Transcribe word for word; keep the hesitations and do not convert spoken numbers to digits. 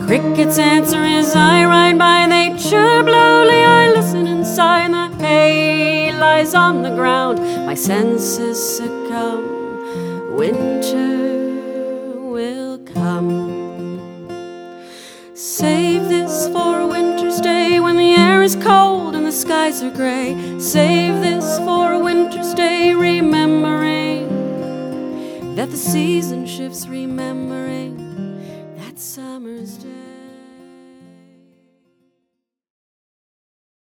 crickets answer as I ride by. They chirp loudly, I listen inside. The hay lies on the ground, my senses succumb. Winter will come. Save this for a winter's day when the air is cold and the skies are gray. Save this for a winter's day, remembering that the season shifts, remembering that summer's day.